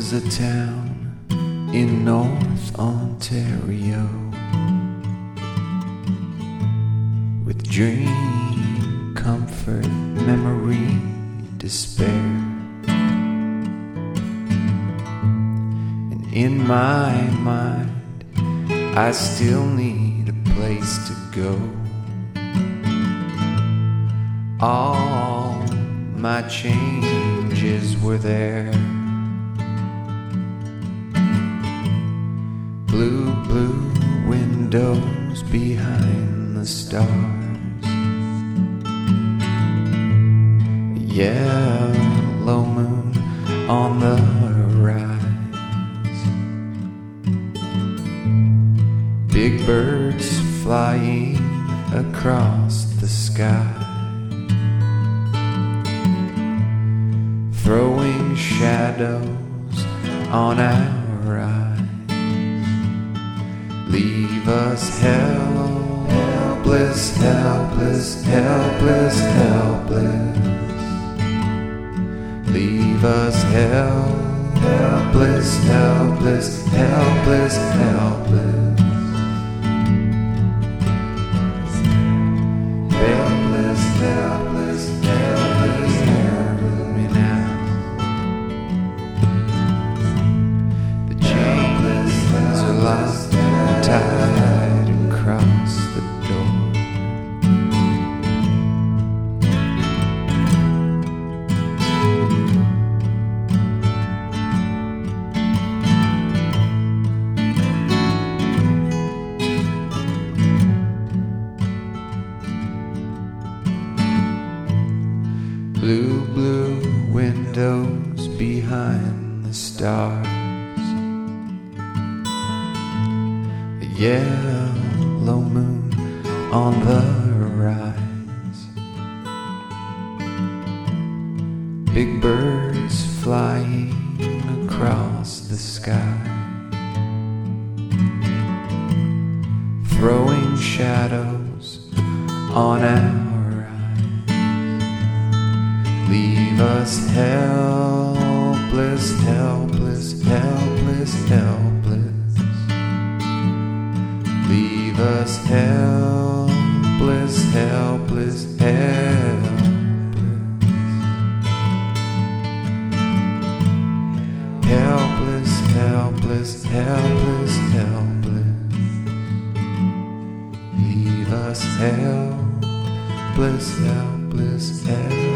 was a town in North Ontario with dream, comfort, memory, despair. And in my mind, I still need a place to go. All my changes were there. Blue, blue windows behind the stars, a yellow moon on the rise, big birds flying across the sky, throwing shadows on our eyes. Leave us helpless, helpless, helpless, helpless. Leave us helpless, helpless, helpless, helpless. Helpless, helpless, helpless, helpless me now. The chains are lost, tied across the door. Blue, blue windows behind the stars, a yellow moon on the rise, big birds flying across the sky, throwing shadows on our eyes. Leave us helpless, helpless, helpless, helpless. Leave us helpless, helpless, helpless. Helpless, helpless, helpless, helpless. Leave us helpless, helpless, helpless.